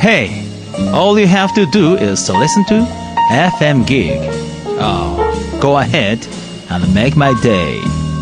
Hey, all you have to do is to listen to FM Gig. Oh, go ahead and make my day.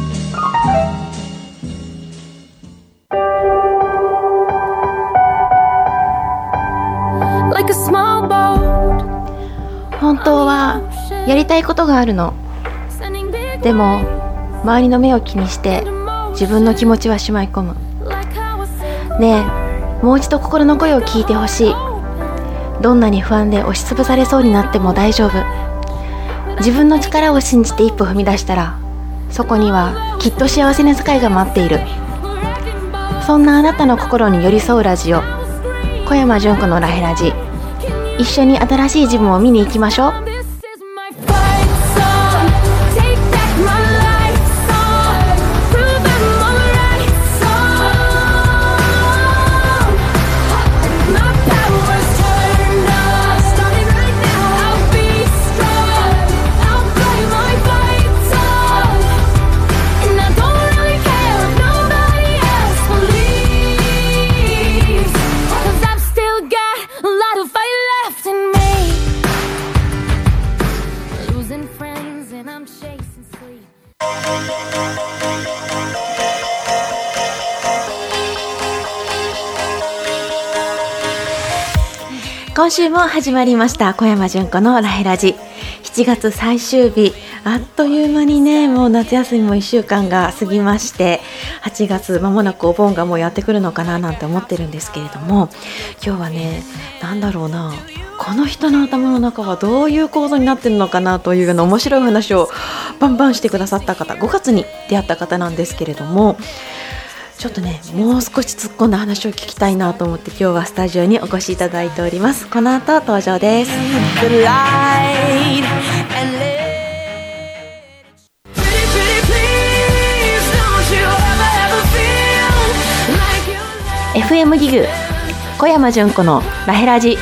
Like a small boat. 本当はやりたいことがあるの。でも周りの目を気にして自分の気持ちはしまい込む。ねえ、もう一度心の声を聞いてほしい。どんなに不安で押しつぶされそうになっても大丈夫。自分の力を信じて一歩踏み出したら、そこにはきっと幸せな世界が待っている。そんなあなたの心に寄り添うラジオ、小山純子のラヘラジ。一緒に新しい自分を見に行きましょう。今週も始まりました小山純子のラヘラジ。7月最終日、あっという間にね、もう夏休みも1週間が過ぎまして、8月間もなくお盆がもうやってくるのかななんて思ってるんですけれども、今日はね、なんだろうな、この人の頭の中はどういう構造になってるのかなというような面白い話をバンバンしてくださった方、5月に出会った方なんですけれども、ちょっとね、もう少し突っ込んだ話を聞きたいなと思って今日はスタジオにお越しいただいております。この後登場です。FM ギグ小山純子のラヘラジ。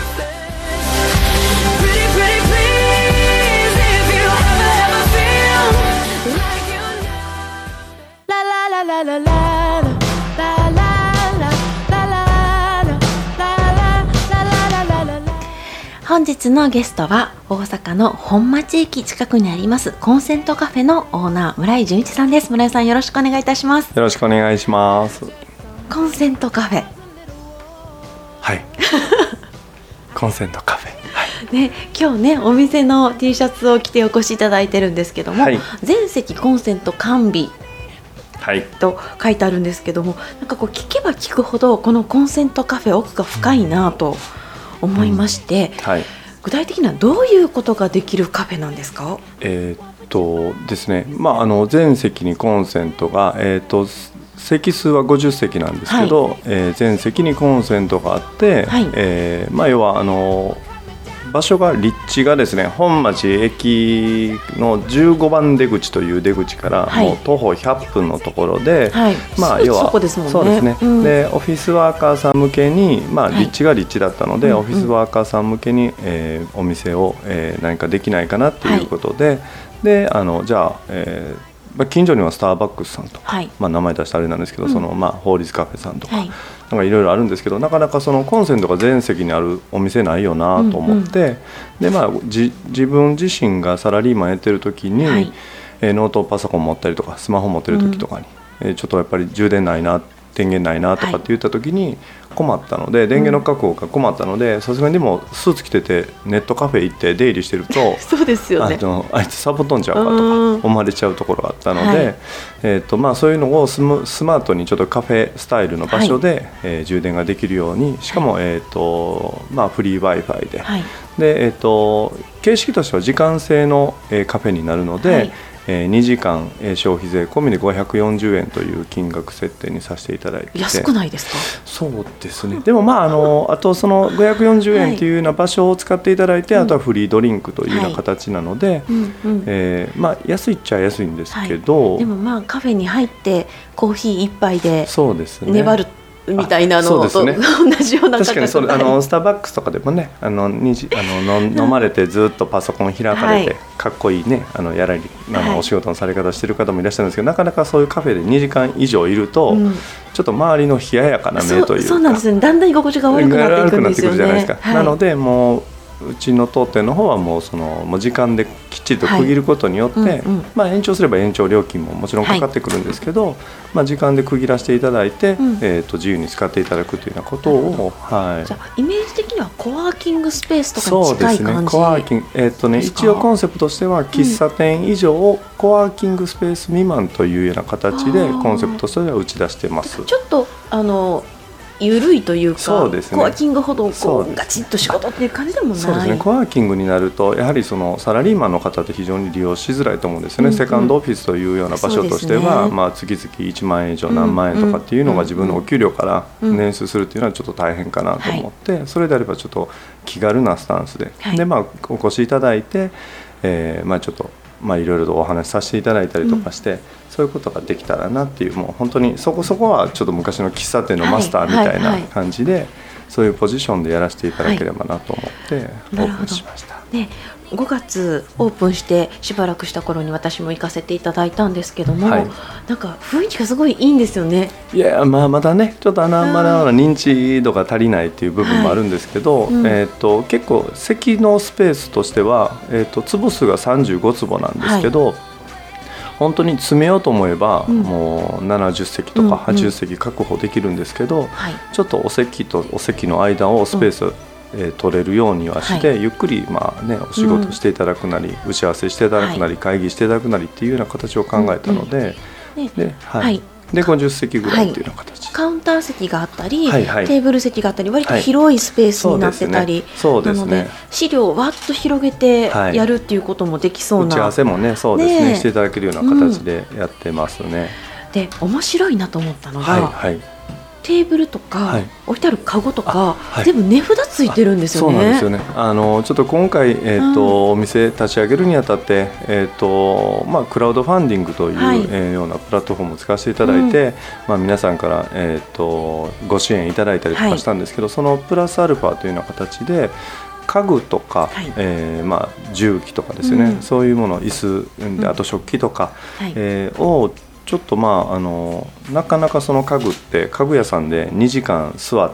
本日のゲストは大阪の本町駅近くにありますコンセントカフェのオーナー、村井純一さんです。村井さん、よろしくお願いいたします。 よろしくお願いします。 コンセントカフェ、 はいコンセントカフェ、はいね、今日ね、お店の T シャツを着てお越しいただいてるんですけども、はい、全席コンセント完備と書いてあるんですけども、なんかこう聞けば聞くほどこのコンセントカフェ奥が深いなと思いまして、はい、具体的にはどういうことができるカフェなんですか？ ですね、全席にコンセントが、席数は50席なんですけど、はい、全席にコンセントがあって、はい、要は場所が立地がですね、本町駅の15番出口という出口からもう徒歩100分のところで、はい、 要はそこですもんね。 そうですね、でオフィスワーカーさん向けに、立地が立地だったので、オフィスワーカーさん向けに、お店を、何かできないかなということで、でじゃあ、近所にはスターバックスさんとか、名前出したあれなんですけど、法律カフェさんとか、なんかいろいろあるんですけど、なかなかそのコンセントが全席にあるお店ないよなと思って、で自分自身がサラリーマンやってる時に、ノートパソコン持ったりとかスマホ持ってる時とかに、ちょっとやっぱり充電ないな、電源ないなとかって言った時に困ったので、電源の確保が困ったので、さすがにでもスーツ着ててネットカフェ行って出入りしてるとそうですよね、 あいつサボっとんちゃうかとか思われちゃうところがあったので、そういうのをスマートにちょっとカフェスタイルの場所で、充電ができるように、しかも、フリー Wi-Fi で、で、形式としては時間制の、カフェになるので、2時間消費税込みで540円という金額設定にさせていただいて、 安くないですか？ そうですね。でもあとその540円というような場所を使っていただいて、あとはフリードリンクというような形なので、安いっちゃ安いんですけど、 でもカフェに入ってコーヒー一杯でそうですね、 粘るっみたいなのと、ね、同じような確かにそれスターバックスとかでもね飲まれてずっとパソコン開かれて、はい、かっこいいねお仕事のされ方してる方もいらっしゃるんですけど、なかなかそういうカフェで2時間以上いると、ちょっと周りの冷ややかな目というか、 そうなんですね、だんだん居心地が悪くなっていくんですよね。 じゃないですか、はい、なのでもううちの当店の方はもう時間できっちりと区切ることによって、延長すれば延長料金ももちろんかかってくるんですけど、時間で区切らせていただいて、自由に使っていただくというようなことを、 じゃあイメージ的にはコワーキングスペースとかに近い感じですか？そうですね、コワーキング、一応コンセプトとしては喫茶店以上をコワーキングスペース未満というような形でコンセプトとしては打ち出してます。 ちょっと緩いというか、 そうですね、 コワーキングほどガチッと仕事っていう感じでもない。 そうですね、コワーキングになるとやはりそのサラリーマンの方って非常に利用しづらいと思うんですよね、セカンドオフィスというような場所としては、月々1万円以上何万円とかっていうのが自分のお給料から捻出するっていうのはちょっと大変かなと思って、それであればちょっと気軽なスタンスで、お越しいただいて、ちょっといろいろとお話しさせていただいたりとかして、そういうことができたらなっていう、もう本当にそこはちょっと昔の喫茶店のマスターみたいな感じで、そういうポジションでやらせていただければなと思ってオープンしました。 5月オープンしてしばらくした頃に私も行かせていただいたんですけども、なんか雰囲気がすごいいいんですよね。 いや、まだねちょっとまだ認知度が足りないっていう部分もあるんですけど、結構席のスペースとしては、坪数が35坪なんですけど、本当に詰めようと思えば、もう70席とか80席確保できるんですけど、ちょっとお席とお席の間をスペース、取れるようにはして、ゆっくりお仕事していただくなり、打ち合わせしていただくなり、会議していただくなりっていうような形を考えたので、で50席ぐらいっていうような形、 カウンター席があったり、テーブル席があったり、割と広いスペースになってたり、なので資料をわっと広げてやるっていうこともできそうな、 打ち合わせもね、そうですね、していただけるような形でやってますね。 で面白いなと思ったのが、テーブルとか、置いてあるカゴとか、全部値札ついてるんですよね。 そうなんですよね。ちょっと今回、お店立ち上げるにあたって、クラウドファンディングという、ようなプラットフォームを使わせていただいて、皆さんから、ご支援いただいたりとかしたんですけど、そのプラスアルファというような形で家具とか、重機とかですね、そういうもの、椅子で、あと食器とか、をちょっとなかなかその家具って家具屋さんで2時間座って、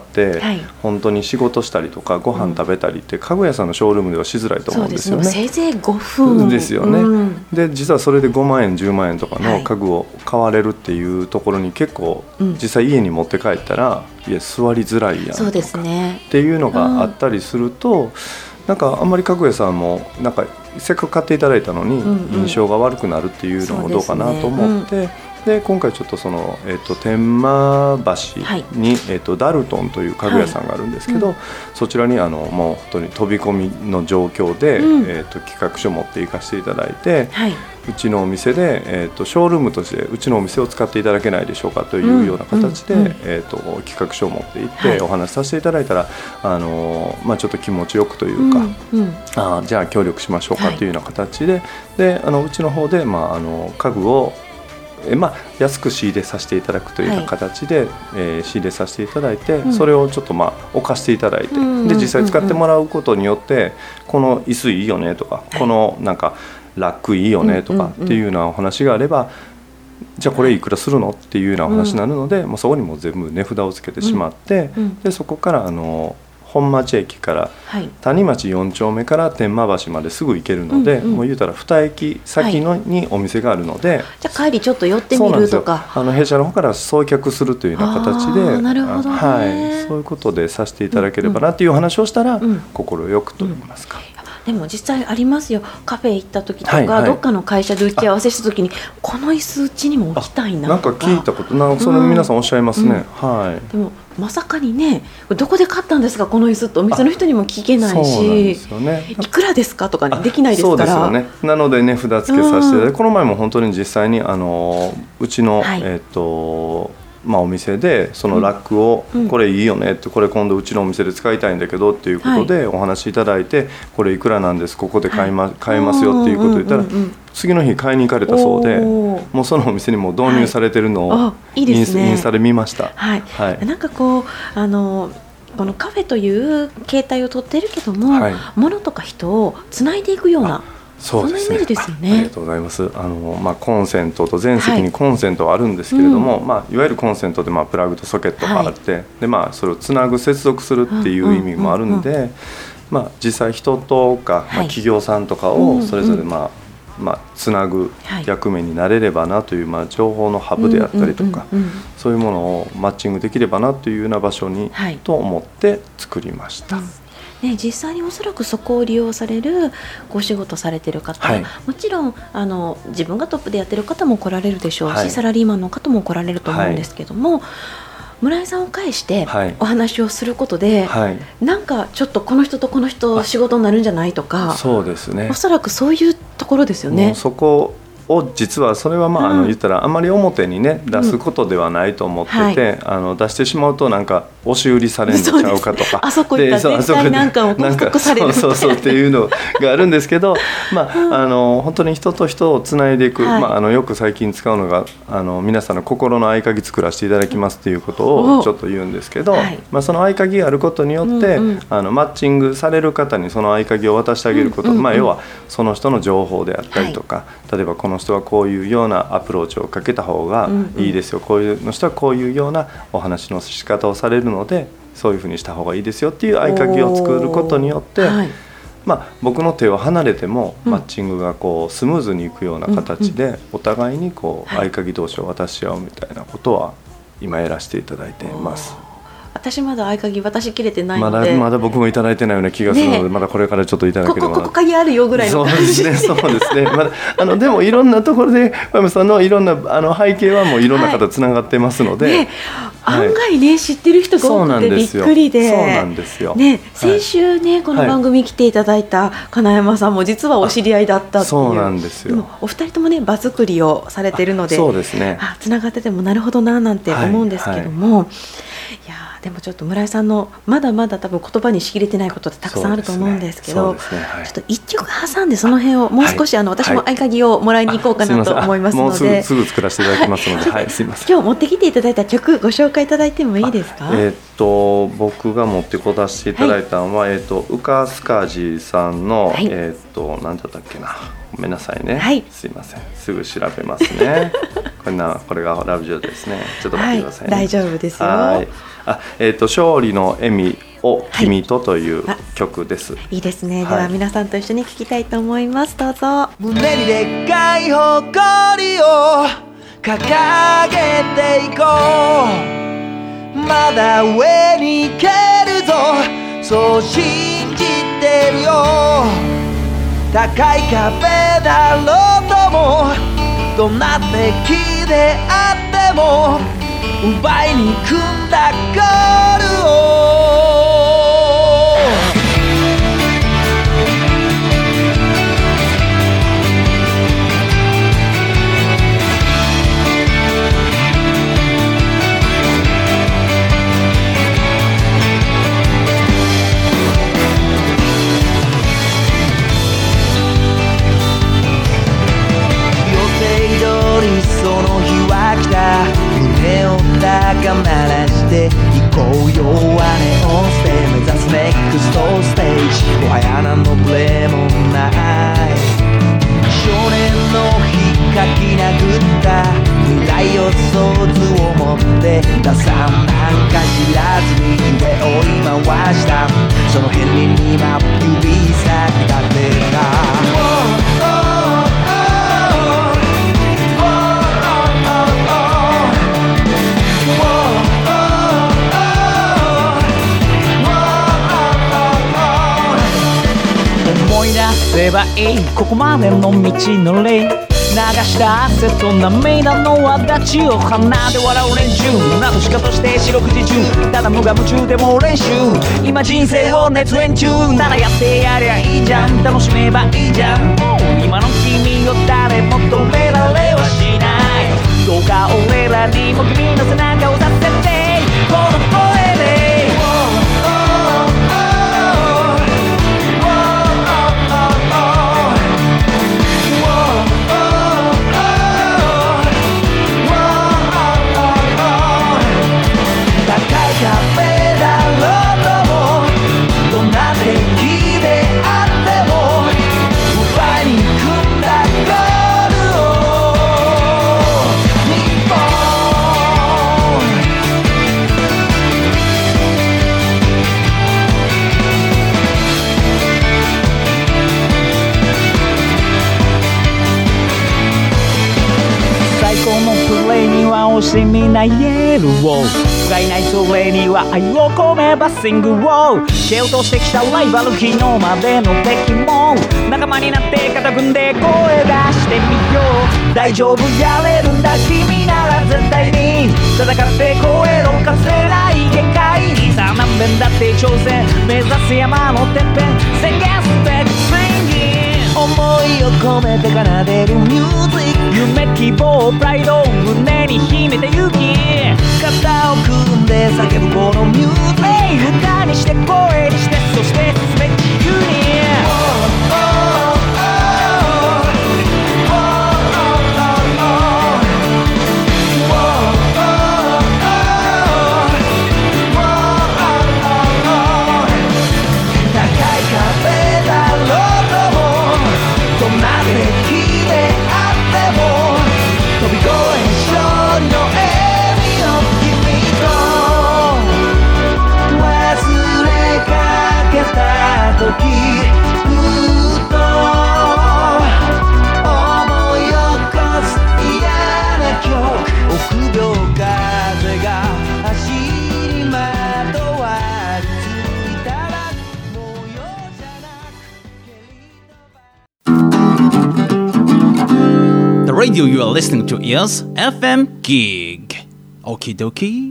本当に仕事したりとかご飯食べたりって家具屋さんのショールームではしづらいと思うんですよね。 せいぜい5分ですよね。で実はそれで5万円10万円とかの家具を買われるっていうところに結構、実際家に持って帰ったらいや座りづらいやんとかっていうのがあったりすると、なんかあんまり家具屋さんもなんかせっかく買っていただいたのに印象が悪くなるっていうのもどうかなと思って、で今回ちょっとその、天満橋に、ダルトンという家具屋さんがあるんですけど、そちらにもう本当に飛び込みの状況で、企画書を持って行かせていただいて、うちのお店で、ショールームとしてうちのお店を使っていただけないでしょうかというような形で、企画書を持って行ってお話しさせていただいたら、ちょっと気持ちよくというか、じゃあ協力しましょうかというような形で、うちの方で、家具を安く仕入れさせていただくというような形で、仕入れさせていただいて、それをちょっと置かせていただいて、で実際使ってもらうことによってこの椅子いいよねとか、このなんかラックいいよねとかっていうようなお話があれば、じゃあこれいくらするのっていうようなお話になるので、もうそこにも全部値札をつけてしまって、でそこから本町駅から谷町4丁目から天満橋まですぐ行けるので、もう言うたら2駅先にお店があるので、 じゃあ帰りちょっと寄ってみるとか、 弊社の方から送客するというような形で、 なるほどね、 そういうことでさせていただければなっていう話をしたら、快くと言いますか。 でも実際ありますよ。カフェ行った時とか、どっかの会社で打ち合わせした時にこの椅子うちにも置きたいなとか、 なんか聞いたことそれ皆さんおっしゃいますね。 でもまさかにね、どこで買ったんですかこの椅子ってお店の人にも聞けないし、いくらですかとか、できないですから。 そうですよね。なので値札付けさせて、この前も本当に実際にうちの、 お店でそのラックを、これいいよねって、これ今度うちのお店で使いたいんだけどっていうことでお話しいただいて、これいくらなんです、ここで買えますよっていうことを言ったら、次の日買いに行かれたそうで、もうそのお店にも導入されてるのをインスタで見ました。 なんかこうこのカフェという形態をとってるけども、物とか人をつないでいくような、そんなイメージですよね。 ありがとうございます。コンセントと全席にコンセントはあるんですけれども、いわゆるコンセントでプラグとソケットがあって、でそれをつなぐ、接続するっていう意味もあるんで、実際人とか、企業さんとかをそれぞれつなぐ役目になれればなという、情報のハブであったりとか、そういうものをマッチングできればなというような場所に、と思って作りました。 実際におそらくそこを利用されるご仕事されてる方、もちろん自分がトップでやってる方も来られるでしょうし、サラリーマンの方も来られると思うんですけども、村井さんを介してお話をすることで、なんかちょっとこの人とこの人仕事になるんじゃないとか、 そうですね、 おそらくそういうところですよね。 もうそこを実はそれは言ったらあまり表にね出すことではないと思ってて、出してしまうとなんか押し売りされんのちゃうかとか、 あそこ行ったら絶対なんかを拘束されるみたいな、 そうっていうのがあるんですけど、本当に人と人をつないでいく、よく最近使うのが皆さんの心の合鍵作らせていただきますっていうことをちょっと言うんですけど、その合鍵があることによって、マッチングされる方にその合鍵を渡してあげること、要はその人の情報であったりとか、例えばこの人はこういうようなアプローチをかけた方がいいですよ、こういうの人はこういうようなお話の仕方をされるのでそういうふうにした方がいいですよっていう合鍵を作ることによって、僕の手を離れてもマッチングがスムーズにいくような形でお互いに合鍵同士を渡し合うみたいなことは今やらせていただいています。 私まだ合鍵渡しきれてないので、 まだ僕もいただいてないような気がするので、まだこれからちょっといただければな。 ここ鍵あるよぐらいの感じで。 そうですね。でもいろんなところで小山さんのいろんな背景はもういろんな方つながってますので、 案外ね知ってる人が多くてびっくりで、 そうなんですよ。 先週ねこの番組来ていただいた金山さんも実はお知り合いだったっていう。そうなんですよ。お二人ともね場作りをされてるので、そうですね。つながっててもなるほどななんて思うんですけども、いやでもちょっと村井さんのまだまだ多分言葉にしきれてないことってたくさんあると思うんですけど、ちょっと一曲挟んでその辺をもう少し私も合鍵をもらいに行こうかなと思いますので、 もうすぐ作らせていただきますので、すいません。 今日持ってきていただいた曲ご紹介いただいてもいいですか？ 僕が持ってこさせていただいたのは、ウカスカジさんの、何だったっけな、ごめんなさいね、すいません、すぐ調べますね。これがラブジョーですね。ちょっと待ってくださいね。 大丈夫ですよ。 勝利の笑みを君とという曲です。 いいですね。では皆さんと一緒に聴きたいと思います。どうぞ。 胸にでっかい誇りを掲げていこう、まだ上に行けるぞ、そう信じてるよ。高い壁だろうとも、どんな敵であっても奪いに行くんだゴールを。その日は来た、胸を高鳴らして行こうよ、ワネオンステ目指すネクストステージ、もはや何のブレもない。少年の日書き殴った未来予想図を持って打算なんか知らずに上を追い回した、その辺に今指先立てた。 思い出せばいいここまでの道のり、流した汗と涙の轍を鼻で笑う練習などしかとして四六時中ただ無我夢中でも練習、今人生を熱演中ならやってやりゃいいじゃん、楽しめばいいじゃん、今の君を誰も止められはしない、どうか俺らにも君の背中をしみなイエルを不甲斐ないそれには愛を込めばシングを蹴落としてきたライバル昨日までの敵も仲間になって肩組んで声出してみよう大丈夫やれるんだ君なら絶対に戦って超えろかせない限界にさあ何遍だって挑戦目指す山のてっぺん宣言して思いを込めて奏でるミュージック夢希望プライドを胸に秘めて勇気肩を組んで叫ぶこのミュージック歌にして声にしてそして進め自由に The radio you are listening to is FM Gig. Okie dokie.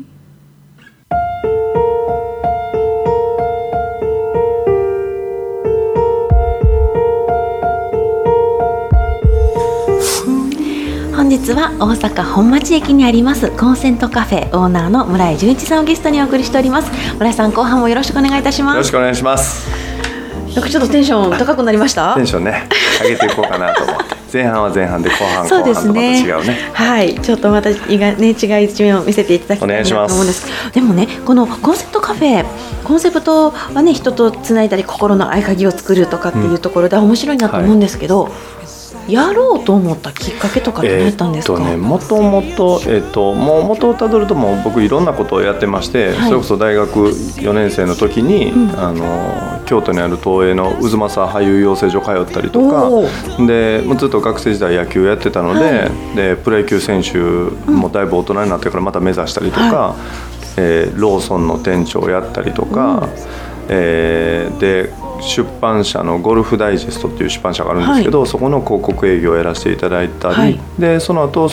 本日は大阪本町駅にありますコンセントカフェオーナーの村井純一さんをゲストにお送りしております。村井さん、後半もよろしくお願いいたします。 よろしくお願いします。 なんかちょっとテンション高くなりました？ テンションね、上げていこうかなと思って前半は前半で後半とまた違うね。 はい、ちょっとまた違う一面を見せていただきたいなと思うんです。でもね、このコンセプトカフェ、コンセプトはね、人とつないだり心の合鍵を作るとかっていうところで面白いなと思うんですけど、やろうと思ったきっかけとかって何やったんですか？ もともともう元をたどるともう僕いろんなことをやってまして、それこそ大学4年生の時に、京都にある東映の渦政俳優養成所通ったりとかで、もうずっと学生時代野球やってたので、でプロ野球選手もだいぶ大人になってからまた目指したりとか、ローソンの店長やったりとか、で出版社のゴルフダイジェストっていう出版社があるんですけど、そこの広告営業をやらせていただいたり、でその後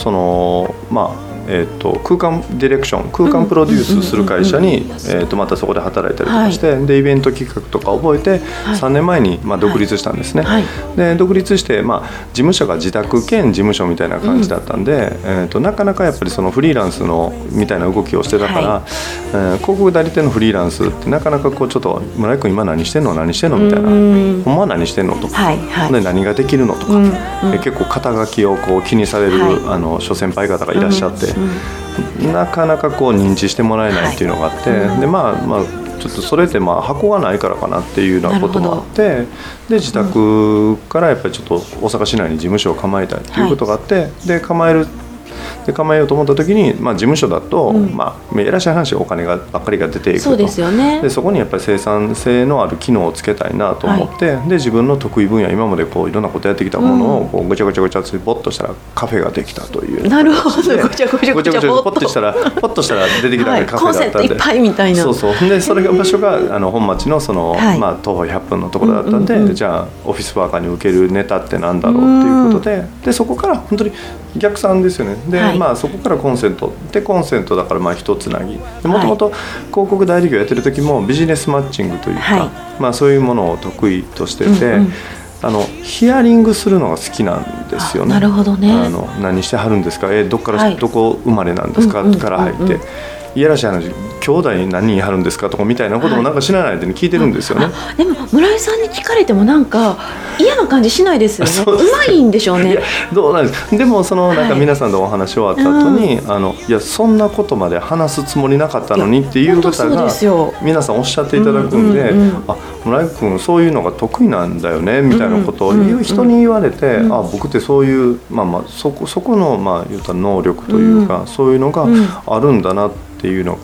空間ディレクション、空間プロデュースする会社にまたそこで働いたりとかして、でイベント企画とか覚えて3年前に独立したんですね。で独立して、事務所が自宅兼事務所みたいな感じだったんで、なかなかやっぱりそのフリーランスのみたいな動きをしてたから、広告代理店のフリーランスってなかなかこうちょっと村井君今何してんのみたいな、ほんまは何してんのとか、で何ができるのとか、結構肩書きをこう気にされる、諸先輩方がいらっしゃって、なかなかこう認知してもらえないっていうのがあって、でちょっとそれって箱がないからかなっていうようなこともあって、で自宅からやっぱりちょっと大阪市内に事務所を構えたいっていうことがあって、で構えようと思った時に、事務所だと、やらしい話お金ばっかりが出ていくと。 そうですよね。 でそこにやっぱり生産性のある機能をつけたいなと思って、で自分の得意分野、今までこういろんなことやってきたものをこうごちゃごちゃごちゃってポッとしたらカフェができたという。 なるほど。ごちゃごちゃごちゃポッとしたら出てきたのがカフェだったんで、 コンセントいっぱいみたいな。 そうでそれが場所が本町のその、徒歩100分のところだったんで、じゃあオフィスワーカーに受けるネタってなんだろうっていうことで、でそこから本当に逆算ですよね。で、そこからコンセントだから一つなぎ、もともと広告代理業やってる時もビジネスマッチングというか、そういうものを得意としてて、ヒアリングするのが好きなんですよね。 なるほどね。 何してはるんですか、どこ生まれなんですか、から入って、いやらしい話、兄弟何人いはるんですかとかみたいなこともなんか知らないで聞いてるんですよね。 でも村井さんに聞かれてもなんか嫌な感じしないですよね。うまいんでしょうね。いやどうなんです。でもなんか皆さんとお話終わった後に、いやそんなことまで話すつもりなかったのにっていう方が皆さんおっしゃっていただくんで、村井君そういうのが得意なんだよねみたいなことを言う人に言われて、僕ってそういうそこの言った能力というか、そういうのがあるんだなっていうのがあって、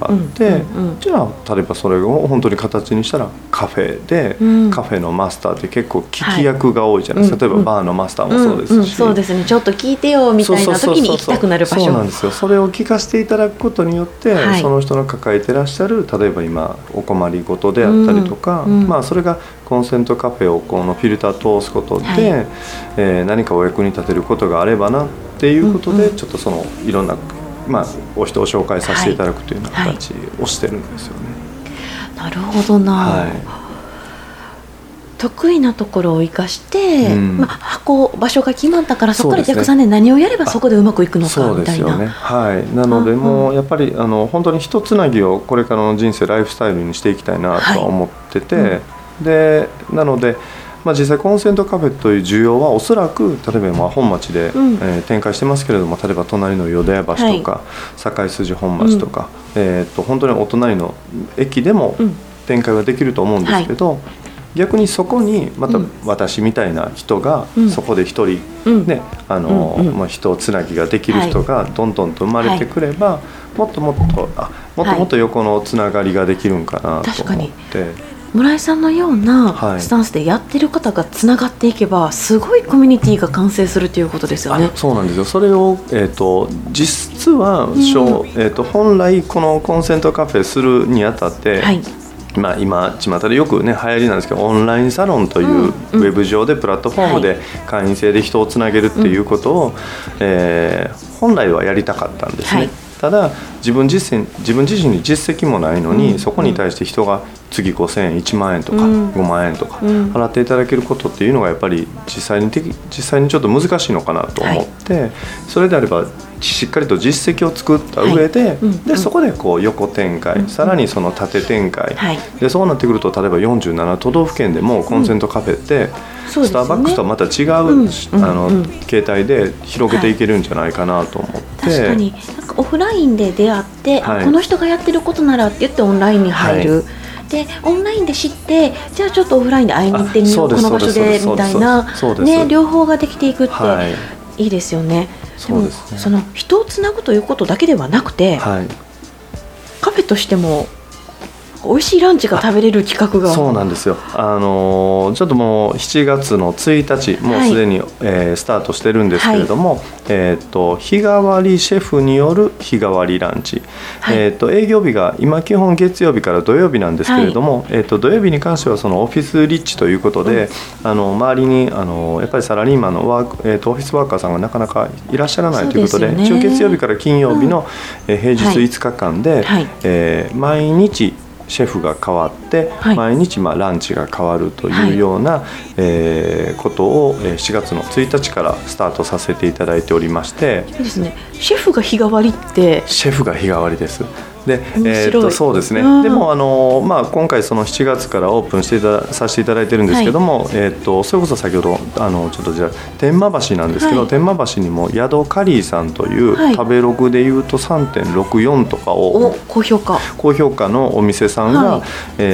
じゃあ例えばそれを本当に形にしたらカフェで、カフェのマスターって結構聞き役が多いじゃないですか、例えばバーのマスターもそうですし、 そうですね、ちょっと聞いてよみたいな時に行きたくなる場所。 そうなんですよ。それを聞かせていただくことによって、その人の抱えてらっしゃる例えば今お困りごとであったりとか、それがコンセントカフェをこのフィルター通すことで、何かお役に立てることがあればなっていうことで、ちょっとそのいろんな、お人を紹介させていただくというような形をしてるんですよね。 なるほどな、得意なところを生かして、場所が決まったからそこから逆算で何をやればそこでうまくいくのかみたいな。そうですよね。なのでもうやっぱり本当に一つなぎをこれからの人生ライフスタイルにしていきたいなとは思ってて、でなので実際コンセントカフェという需要はおそらく例えば本町で、展開してますけれども、例えば隣の淀屋橋とか、堺筋本町とか、本当にお隣の駅でも展開はできると思うんですけど、逆にそこにまた私みたいな人がそこで一人、人つなぎができる人がどんどんと生まれてくれば、もっともっと横のつながりができるんかなと思って。 村井さんのようなスタンスでやってる方がつながっていけば、すごいコミュニティが完成するということですよね。 そうなんですよ。それを、実は、本来このコンセントカフェするにあたって、今巷でよくね流行りなんですけど、オンラインサロンというウェブ上でプラットフォームで会員制で人をつなげるっていうことを、本来はやりたかったんですね。ただ自分自身に実績もないのに、そこに対して人が次5000円1万円とか5万円とか払っていただけることっていうのがやっぱり実際にちょっと難しいのかなと思って、それであればしっかりと実績を作った上で、そこでこう横展開、さらにその縦展開、でそうなってくると例えば47都道府県でもコンセントカフェってスターバックスとはまた違う形態で広げていけるんじゃないかなと思って。 確かになんかオフラインで出会って、この人がやってることならって言ってオンラインに入る、でオンラインで知って、じゃあちょっとオフラインで会いに行ってみよう、この場所でみたいな、両方ができていくっていいですよね。でもその人をつなぐということだけではなくて、カフェとしても美味しいランチが食べれる企画が。 そうなんですよ。ちょっともう7月の1日もうすでに、スタートしてるんですけれども、日替わりシェフによる日替わりランチ、営業日が今基本月曜日から土曜日なんですけれども、土曜日に関してはそのオフィスリッチということで、周りにやっぱりサラリーマンのオフィスワーカーさんがなかなかいらっしゃらないということで、一応月曜日から金曜日の、平日5日間で、毎日シェフが変わって、毎日ランチが変わるというような、ことを4月の1日からスタートさせていただいておりまして。 いいですね。シェフが日替わりって。 シェフが日替わりです。でそうですね。でも今回その7月からオープンさせていただいてるんですけども、それこそ先ほどちょっとじゃあ天満橋なんですけど、天満橋にも宿カリーさんという、食べログでいうと 3.64 とかを高評価のお店さんが、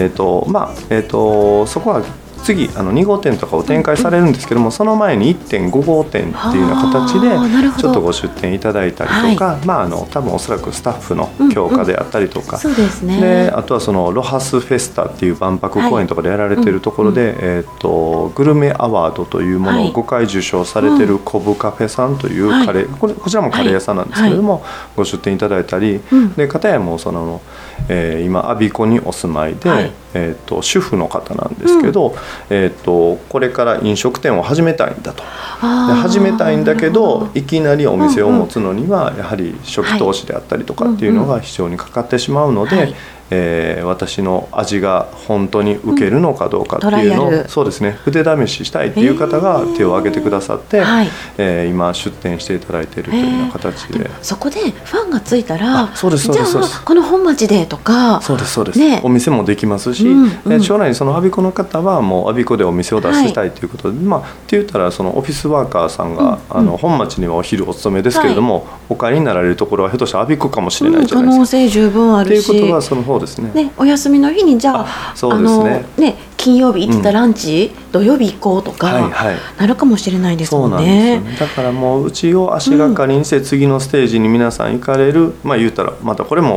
そこは次2号店とかを展開されるんですけども、その前に 1.5 号店っていうような形でちょっとご出店いただいたりとか、多分おそらくスタッフの強化であったりとか、であとはそのロハスフェスタっていう万博公園とかでやられているところで、グルメアワードというものを5回受賞されているコブカフェさんというカレー、こちらもカレー屋さんなんですけれども、ご出店いただいたり、で片やもその今我孫子にお住まいで、主婦の方なんですけど、これから飲食店を始めたいんだと。始めたいんだけどいきなりお店を持つのにはやはり初期投資であったりとかっていうのが非常にかかってしまうので、私の味が本当に受けるのかどうかっていうのを、そうですね、腕試ししたいっていう方が手を挙げてくださって、今出店していただいているというような形で、 そこでファンがついたら、 そうですじゃあこの本町でとか、 そうですお店もできますし、将来にその我孫子の方はもう我孫子でお店を出したいということで、って言ったらそのオフィスワーカーさんが、本町にはお昼お勤めですけれども、お帰りになられるところはひょっとしたら我孫子かもしれないじゃないですか。 可能性十分あるし、 ということはその方ですね。 お休みの日にじゃあ金曜日行ってたランチ、土曜日行こうとかなるかもしれないですもんね。そうなんですよね。 だからもううちを足がかりにして次のステージに皆さん行かれる、言うたらまたこれも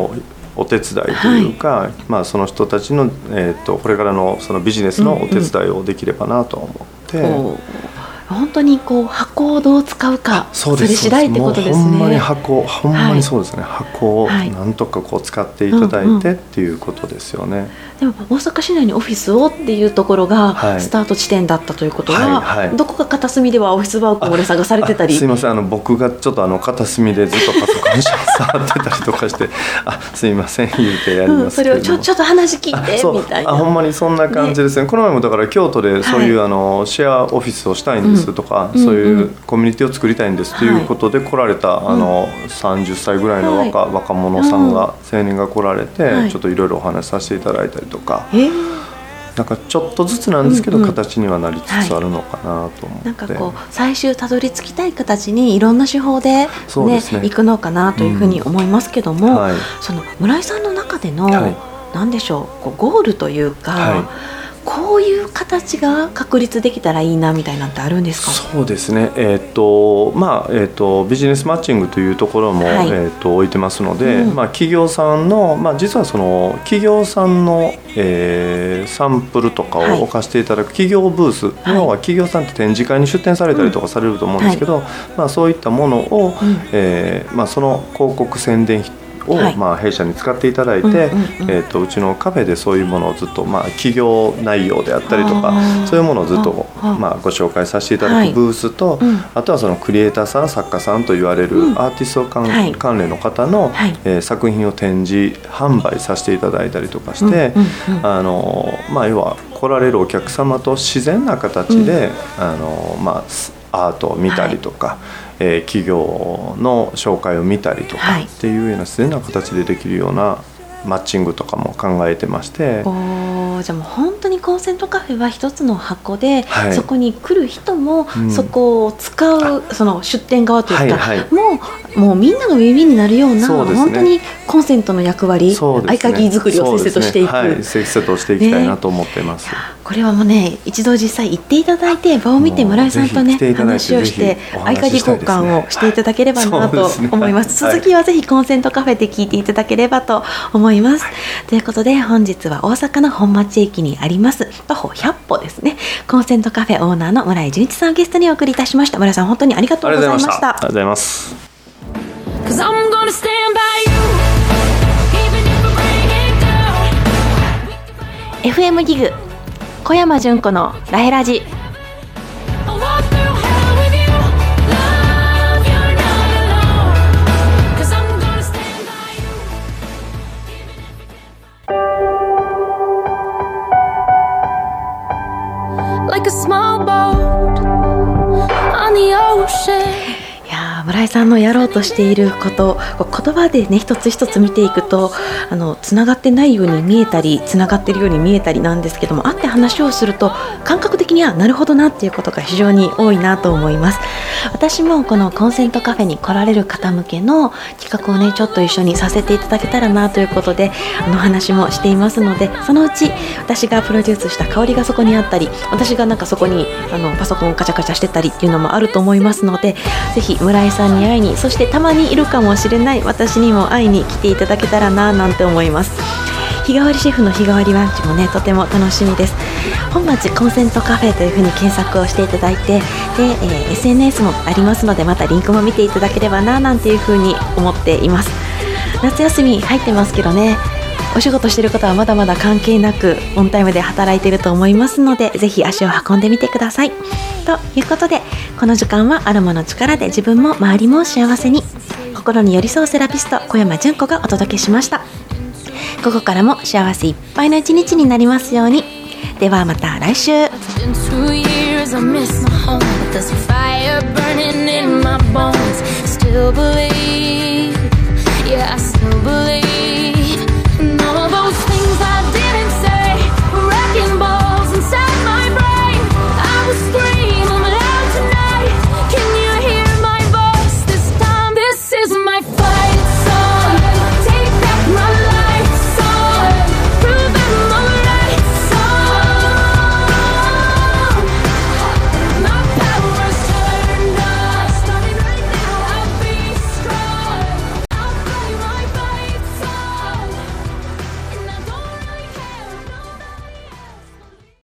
お手伝いというか、まあ、その人たちの、これからのそのビジネスのお手伝いをできればなと思って、 本当にこう箱をどう使うか、それ次第ってことですね。 ほんまに箱、ほんまにそうですね、箱をなんとかこう使っていただいてっていうことですよね。 でも大阪市内にオフィスをっていうところがスタート地点だったということは、どこか片隅ではオフィスワークを俺探されてたり。 すいません、僕がちょっと片隅でずっとパソコン触ってたりとかしてすいません言うてやりますけど、 それをちょっと話聞いてみたいな。 ほんまにそんな感じですね。この前もだから京都でそういうシェアオフィスをしたいんですとか、そういうコミュニティを作りたいんですということで来られた30歳ぐらいの若者さんが、青年が来られて、ちょっといろいろお話しさせていただいたりとか、なんかちょっとずつなんですけど、形にはなりつつあるのかなと思って、 なんかこう最終たどり着きたい形にいろんな手法で、いくのかなというふうに思いますけども、その村井さんの中での、なんでしょう、ゴールというか、こういう形が確立できたらいいなみたいなってあるんですか？ そうですね、ビジネスマッチングというところも、置いてますので、企業さんの、実はその企業さんの、サンプルとかを置かせていただく企業ブース、要は企業さんって展示会に出展されたりとかされると思うんですけど、そういったものを、その広告宣伝費を弊社に使っていただいて、うちのカフェでそういうものをずっと、企業内容であったりとか、そういうものをずっと、ご紹介させていただくブースと、あとはそのクリエイターさん、作家さんと言われるアーティスト関連の方の、作品を展示販売させていただいたりとかして、要は来られるお客様と自然な形で、アートを見たりとか、企業の紹介を見たりとかっていうような自然な形でできるようなマッチングとかも考えてまして、 じゃあもう本当にコンセントカフェは一つの箱で、そこに来る人もそこを使う、その出店側というか、もうみんなが耳になるような、本当にコンセントの役割、合鍵作りをせっせとしていく、 せっせとしていきたいなと思っています。 これはもうね、一度実際行っていただいて、場を見て村井さんとね話をして合鍵交換をしていただければなと思います。続きはぜひコンセントカフェで聞いていただければと思います。ということで本日は大阪の本町駅にあります徒歩100歩ですね、コンセントカフェオーナーの村井純一さんをゲストにお送りいたしました。村井さん、本当にありがとうございました。 ありがとうございます。 FM ギグ小山純子のラヘラジ。 Like a small boat on the ocean。 村井さんのやろうとしていること、言葉でね一つ一つ見ていくとつながってないように見えたりつながっているように見えたりなんですけども、会って話をすると感覚的にはなるほどなっていうことが非常に多いなと思います。私もこのコンセントカフェに来られる方向けの企画をねちょっと一緒にさせていただけたらなということで話もしていますので、そのうち私がプロデュースした香りがそこにあったり、私がなんかそこにパソコンカチャカチャしてたりっていうのもあると思いますので、ぜひ村井さんに会いに、そしてたまにいるかもしれない私にも会いに来ていただけたらななんて思います。日替わりシェフの日替わりランチもねとても楽しみです。本町コンセントカフェというふうに検索をしていただいて、で、SNS もありますので、またリンクも見ていただければななんていうふうに思っています。夏休み入ってますけどね、お仕事している方はまだまだ関係なくオンタイムで働いていると思いますので、ぜひ足を運んでみてください。ということで、この時間はアロマの力で自分も周りも幸せに、心に寄り添うセラピスト小山純子がお届けしました。午後からも幸せいっぱいの一日になりますように。ではまた来週。 2 years I miss my home, but there's a fire burning in my bones. Still believe, yeah, I still believe.